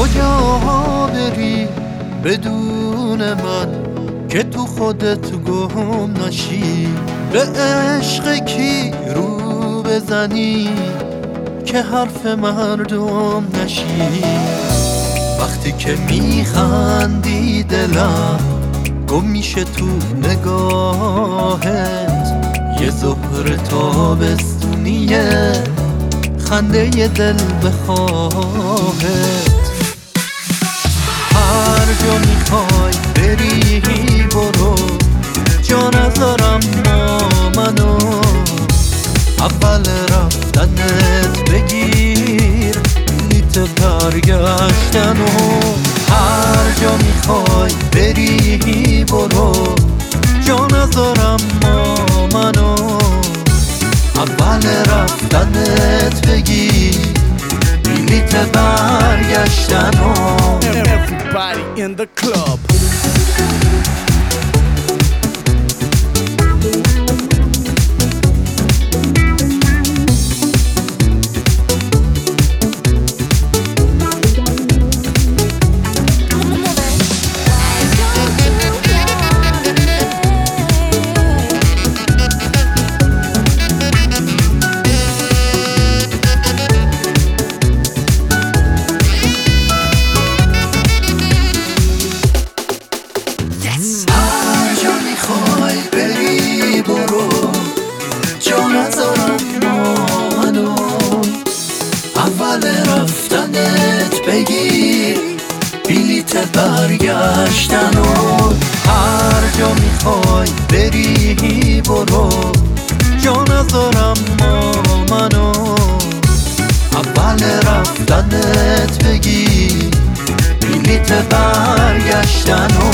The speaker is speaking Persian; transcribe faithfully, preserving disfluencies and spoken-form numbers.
کجا بری بدون من که تو خودت گم نشی؟ به عشق کی رو بزنی که حرف مردم نشی؟ وقتی که میخندی دلم گم میشه تو نگاهت، یه ظهر تابستونیه خنده ی دل بخواهت. هر جا میخوای بری برو، جا نذارم ما منو، اول رفتنت بگیر نیت برگشتنو. هر جا میخوای بری برو، جا نذارم ما منو، اول رفتنت بگیر بلیت برگشتنو. Everybody in the club. هر جا میخوای بری برو، جا نذارم ما منو، اول رفتنت بگیر بلیت برگشتنو. هر جا میخوای بری برو، جا نذارم ما منو، اول رفتنت بگیر بلیت برگشتنو.